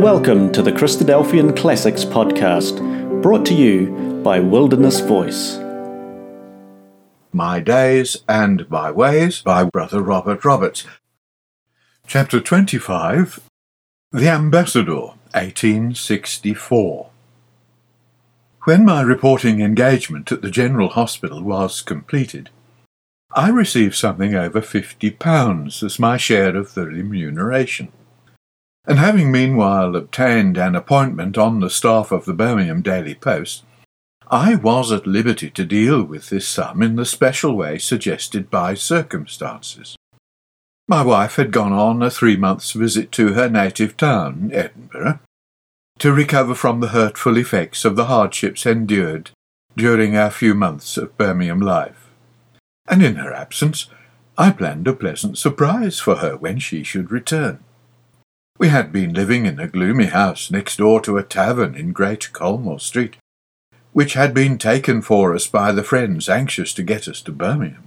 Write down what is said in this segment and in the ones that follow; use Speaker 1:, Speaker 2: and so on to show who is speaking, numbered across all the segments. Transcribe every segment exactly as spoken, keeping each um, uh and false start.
Speaker 1: Welcome to the Christadelphian Classics podcast, brought to you by Wilderness Voice.
Speaker 2: My Days and My Ways by Brother Robert Roberts. Chapter twenty-five, The Ambassador, eighteen sixty-four. When my reporting engagement at the General Hospital was completed, I received something over fifty pounds as my share of the remuneration. And having meanwhile obtained an appointment on the staff of the Birmingham Daily Post, I was at liberty to deal with this sum in the special way suggested by circumstances. My wife had gone on a three months' visit to her native town, Edinburgh, to recover from the hurtful effects of the hardships endured during our few months of Birmingham life, and in her absence I planned a pleasant surprise for her when she should return. We had been living in a gloomy house next door to a tavern in Great Colmore Street, which had been taken for us by the friends anxious to get us to Birmingham.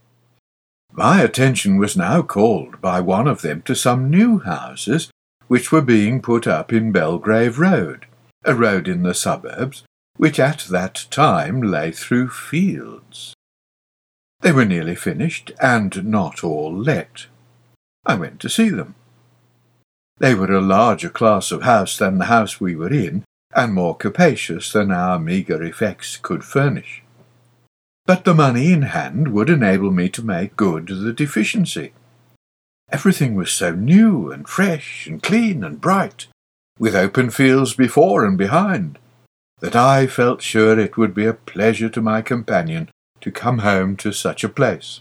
Speaker 2: My attention was now called by one of them to some new houses which were being put up in Belgrave Road, a road in the suburbs, which at that time lay through fields. They were nearly finished, and not all let. I went to see them. They were a larger class of house than the house we were in, and more capacious than our meagre effects could furnish. But the money in hand would enable me to make good the deficiency. Everything was so new and fresh and clean and bright, with open fields before and behind, that I felt sure it would be a pleasure to my companion to come home to such a place.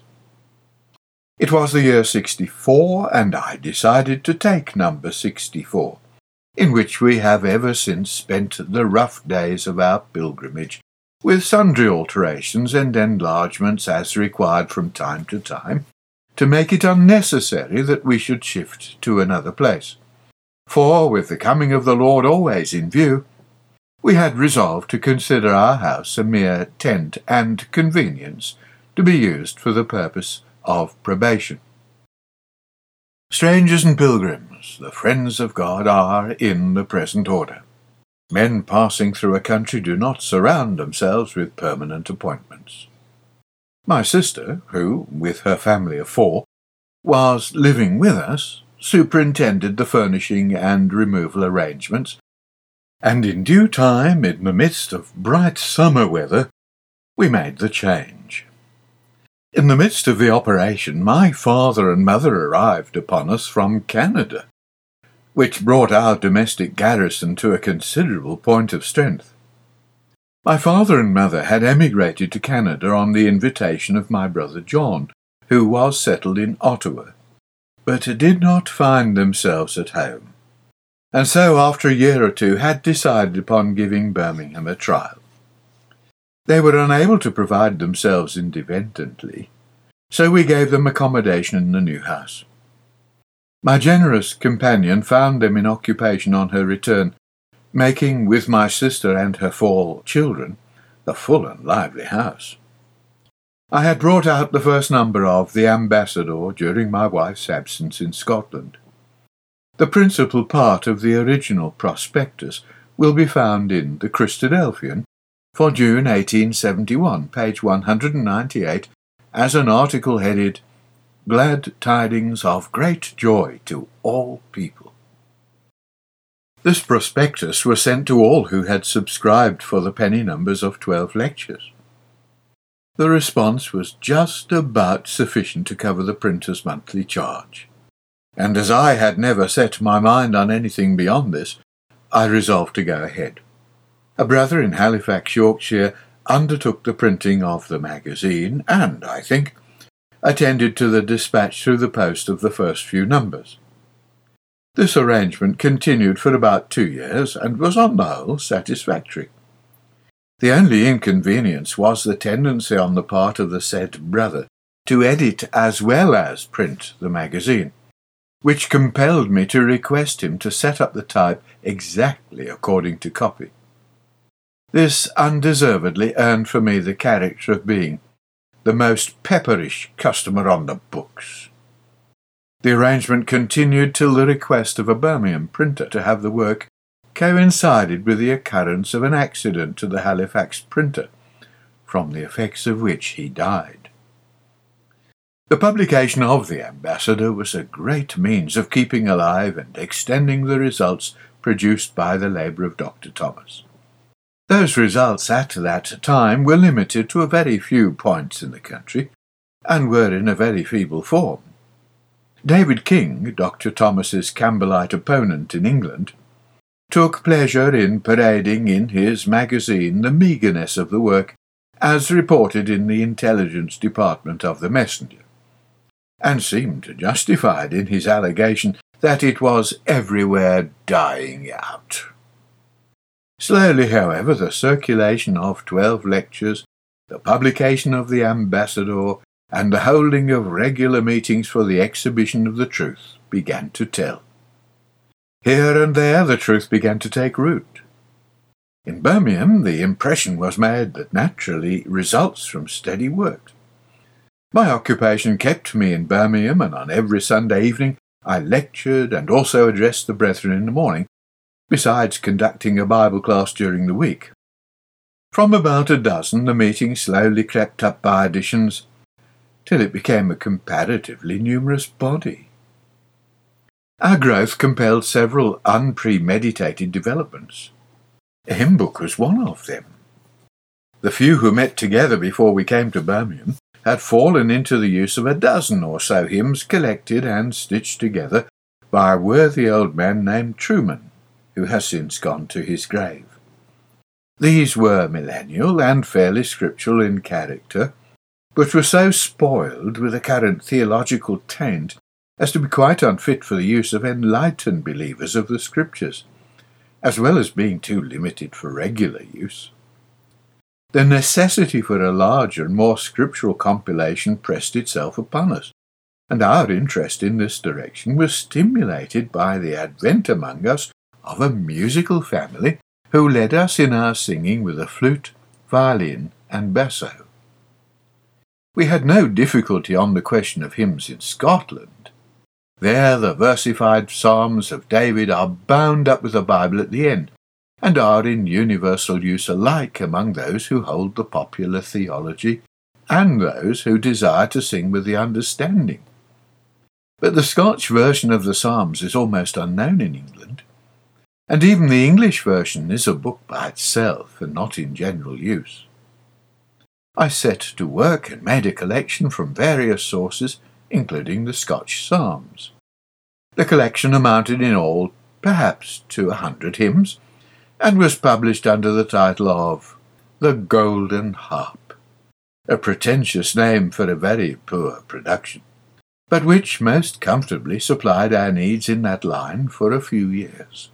Speaker 2: It was the year sixty-four, and I decided to take number sixty-four, in which we have ever since spent the rough days of our pilgrimage, with sundry alterations and enlargements as required from time to time, to make it unnecessary that we should shift to another place. For, with the coming of the Lord always in view, we had resolved to consider our house a mere tent and convenience, to be used for the purpose of probation. Strangers and pilgrims, the friends of God, are in the present order. Men passing through a country do not surround themselves with permanent appointments. My sister, who, with her family of four, was living with us, superintended the furnishing and removal arrangements, and in due time, in the midst of bright summer weather, we made the change. In the midst of the operation, my father and mother arrived upon us from Canada, which brought our domestic garrison to a considerable point of strength. My father and mother had emigrated to Canada on the invitation of my brother John, who was settled in Ottawa, but did not find themselves at home, and so after a year or two had decided upon giving Birmingham a trial. They were unable to provide themselves independently, so we gave them accommodation in the new house. My generous companion found them in occupation on her return, making, with my sister and her four children, a full and lively house. I had brought out the first number of The Ambassador during my wife's absence in Scotland. The principal part of the original prospectus will be found in the Christadelphian for June eighteen seventy-one, page one hundred ninety-eight, as an article headed, Glad Tidings of Great Joy to All People. This prospectus was sent to all who had subscribed for the penny numbers of twelve lectures. The response was just about sufficient to cover the printer's monthly charge, and as I had never set my mind on anything beyond this, I resolved to go ahead. A brother in Halifax, Yorkshire, undertook the printing of the magazine, and, I think, attended to the dispatch through the post of the first few numbers. This arrangement continued for about two years, and was on the whole satisfactory. The only inconvenience was the tendency on the part of the said brother to edit as well as print the magazine, which compelled me to request him to set up the type exactly according to copy. This undeservedly earned for me the character of being the most pepperish customer on the books. The arrangement continued till the request of a Birmingham printer to have the work coincided with the occurrence of an accident to the Halifax printer, from the effects of which he died. The publication of The Ambassador was a great means of keeping alive and extending the results produced by the labour of Doctor Thomas. Those results at that time were limited to a very few points in the country, and were in a very feeble form. David King, Doctor Thomas's Campbellite opponent in England, took pleasure in parading in his magazine the meagreness of the work as reported in the intelligence department of the Messenger, and seemed justified in his allegation that it was everywhere dying out. Slowly, however, the circulation of twelve lectures, the publication of The Ambassador, and the holding of regular meetings for the exhibition of the truth began to tell. Here and there the truth began to take root. In Birmingham the impression was made that naturally results from steady work. My occupation kept me in Birmingham, and on every Sunday evening I lectured and also addressed the brethren in the morning, besides conducting a Bible class during the week. From about a dozen the meeting slowly crept up by additions, till it became a comparatively numerous body. Our growth compelled several unpremeditated developments. A hymn book was one of them. The few who met together before we came to Birmingham had fallen into the use of a dozen or so hymns collected and stitched together by a worthy old man named Truman, who has since gone to his grave. These were millennial and fairly scriptural in character, but were so spoiled with a current theological taint as to be quite unfit for the use of enlightened believers of the Scriptures, as well as being too limited for regular use. The necessity for a larger and more scriptural compilation pressed itself upon us, and our interest in this direction was stimulated by the advent among us of a musical family who led us in our singing with a flute, violin, and basso. We had no difficulty on the question of hymns in Scotland. There the versified psalms of David are bound up with the Bible at the end, and are in universal use alike among those who hold the popular theology and those who desire to sing with the understanding. But the Scotch version of the Psalms is almost unknown in England, and even the English version is a book by itself and not in general use. I set to work and made a collection from various sources, including the Scotch Psalms. The collection amounted in all perhaps to a hundred hymns, and was published under the title of The Golden Harp, a pretentious name for a very poor production, but which most comfortably supplied our needs in that line for a few years.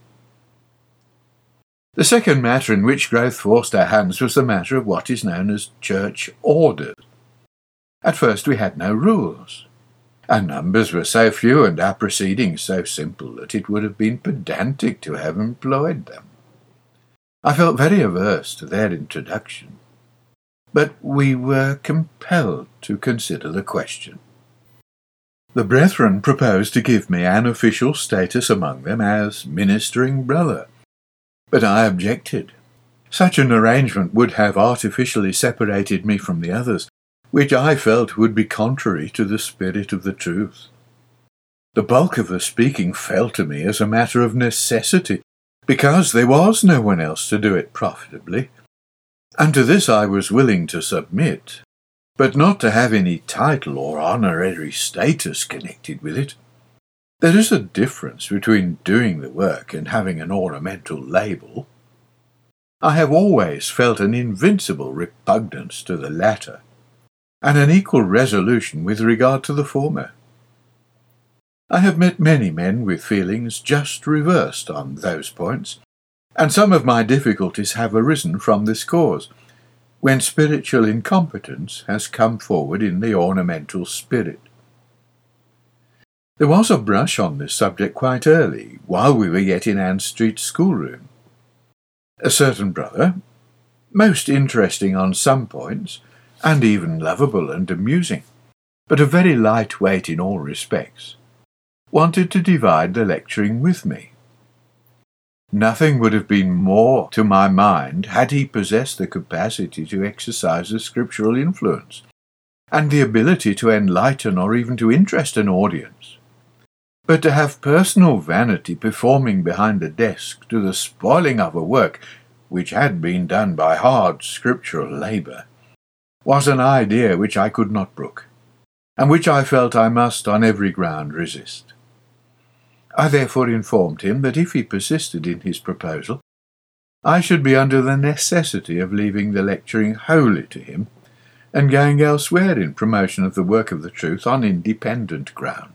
Speaker 2: The second matter in which growth forced our hands was the matter of what is known as church orders. At first we had no rules. Our numbers were so few and our proceedings so simple that it would have been pedantic to have employed them. I felt very averse to their introduction, but we were compelled to consider the question. The brethren proposed to give me an official status among them as ministering brother, but I objected. Such an arrangement would have artificially separated me from the others, which I felt would be contrary to the spirit of the truth. The bulk of the speaking fell to me as a matter of necessity, because there was no one else to do it profitably, and to this I was willing to submit, but not to have any title or honorary status connected with it. There is a difference between doing the work and having an ornamental label. I have always felt an invincible repugnance to the latter, and an equal resolution with regard to the former. I have met many men with feelings just reversed on those points, and some of my difficulties have arisen from this cause, when spiritual incompetence has come forward in the ornamental spirit. There was a brush on this subject quite early, while we were yet in Ann Street schoolroom. A certain brother, most interesting on some points, and even lovable and amusing, but a very light weight in all respects, wanted to divide the lecturing with me. Nothing would have been more to my mind had he possessed the capacity to exercise a scriptural influence, and the ability to enlighten or even to interest an audience. But to have personal vanity performing behind a desk to the spoiling of a work which had been done by hard scriptural labour was an idea which I could not brook, and which I felt I must on every ground resist. I therefore informed him that if he persisted in his proposal, I should be under the necessity of leaving the lecturing wholly to him, and going elsewhere in promotion of the work of the truth on independent ground.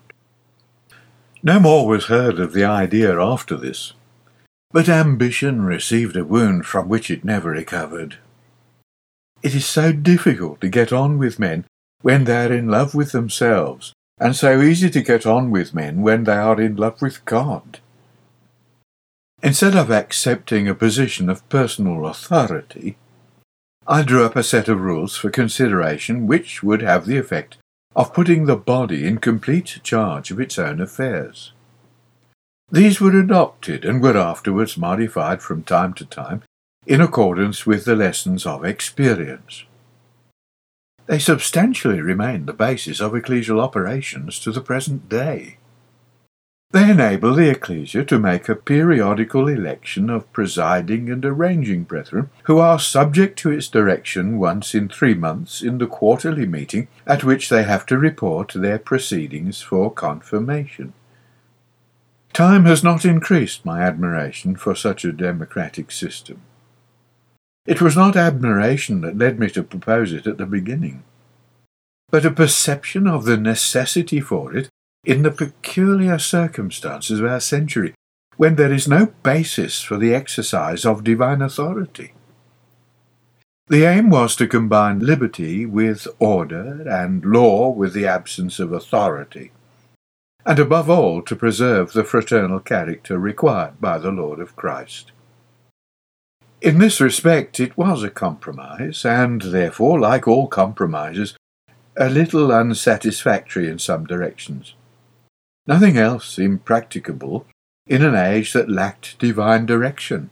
Speaker 2: No more was heard of the idea after this, but ambition received a wound from which it never recovered. It is so difficult to get on with men when they are in love with themselves, and so easy to get on with men when they are in love with God. Instead of accepting a position of personal authority, I drew up a set of rules for consideration which would have the effect of putting the body in complete charge of its own affairs. These were adopted and were afterwards modified from time to time in accordance with the lessons of experience. They substantially remain the basis of ecclesial operations to the present day. They enable the ecclesia to make a periodical election of presiding and arranging brethren, who are subject to its direction once in three months in the quarterly meeting at which they have to report their proceedings for confirmation. Time has not increased my admiration for such a democratic system. It was not admiration that led me to propose it at the beginning, but a perception of the necessity for it in the peculiar circumstances of our century, when there is no basis for the exercise of divine authority. The aim was to combine liberty with order and law with the absence of authority, and above all to preserve the fraternal character required by the Lord of Christ. In this respect it was a compromise, and therefore, like all compromises, a little unsatisfactory in some directions. Nothing else seemed practicable in an age that lacked divine direction.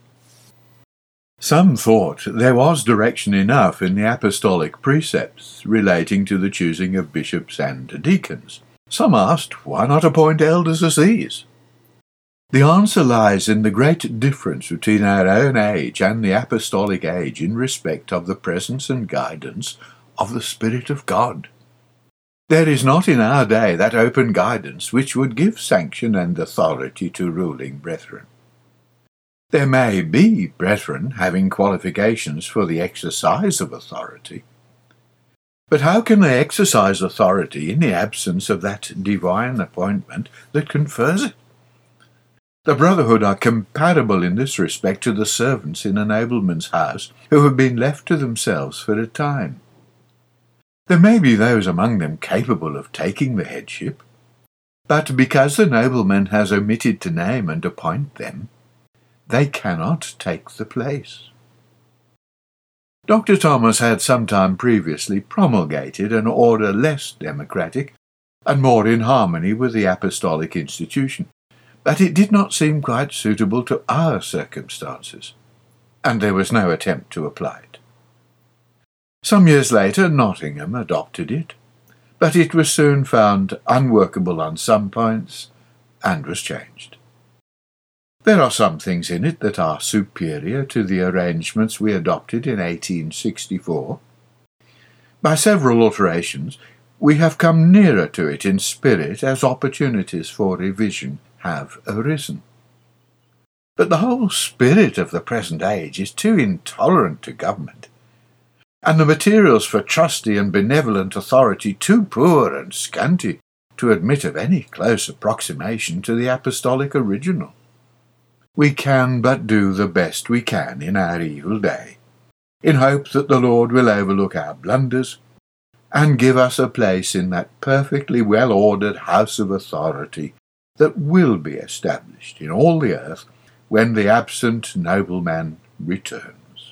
Speaker 2: Some thought there was direction enough in the apostolic precepts relating to the choosing of bishops and deacons. Some asked, why not appoint elders as these? The answer lies in the great difference between our own age and the apostolic age in respect of the presence and guidance of the Spirit of God. There is not in our day that open guidance which would give sanction and authority to ruling brethren. There may be brethren having qualifications for the exercise of authority, but how can they exercise authority in the absence of that divine appointment that confers it? The brotherhood are comparable in this respect to the servants in a nobleman's house who have been left to themselves for a time. There may be those among them capable of taking the headship, but because the nobleman has omitted to name and appoint them, they cannot take the place. Doctor Thomas had some time previously promulgated an order less democratic and more in harmony with the apostolic institution, but it did not seem quite suitable to our circumstances, and there was no attempt to apply it. Some years later Nottingham adopted it, but it was soon found unworkable on some points and was changed. There are some things in it that are superior to the arrangements we adopted in eighteen sixty-four. By several alterations we have come nearer to it in spirit as opportunities for revision have arisen. But the whole spirit of the present age is too intolerant to government, and the materials for trusty and benevolent authority too poor and scanty to admit of any close approximation to the apostolic original. We can but do the best we can in our evil day, in hope that the Lord will overlook our blunders and give us a place in that perfectly well-ordered house of authority that will be established in all the earth when the absent nobleman returns.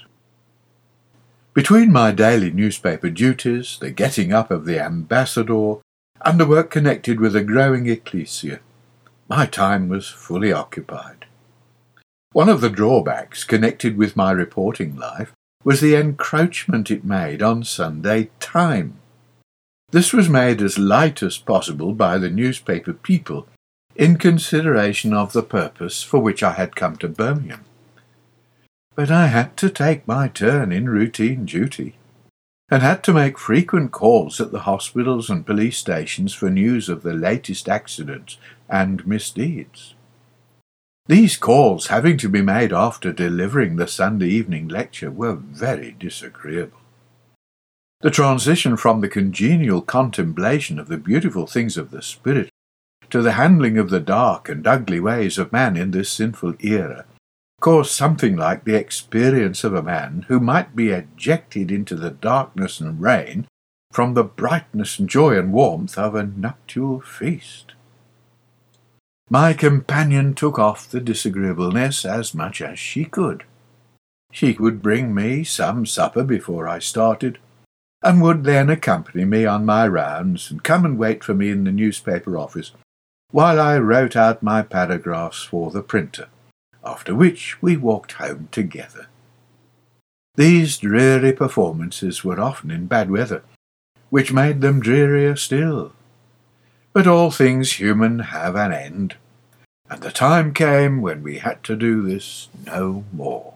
Speaker 2: Between my daily newspaper duties, the getting up of the Ambassador, and the work connected with a growing ecclesia, My time was fully occupied. One of the drawbacks connected with my reporting life was the encroachment it made on Sunday time. This was made as light as possible by the newspaper people in consideration of the purpose for which I had come to Birmingham. But I had to take my turn in routine duty, and had to make frequent calls at the hospitals and police stations for news of the latest accidents and misdeeds. These calls, having to be made after delivering the Sunday evening lecture, were very disagreeable. The transition from the congenial contemplation of the beautiful things of the Spirit to the handling of the dark and ugly ways of man in this sinful era caused something like the experience of a man who might be ejected into the darkness and rain from the brightness and joy and warmth of a nuptial feast. My companion took off the disagreeableness as much as she could. She would bring me some supper before I started, and would then accompany me on my rounds and come and wait for me in the newspaper office while I wrote out my paragraphs for the printer, after which we walked home together. These dreary performances were often in bad weather, which made them drearier still. But all things human have an end, and the time came when we had to do this no more.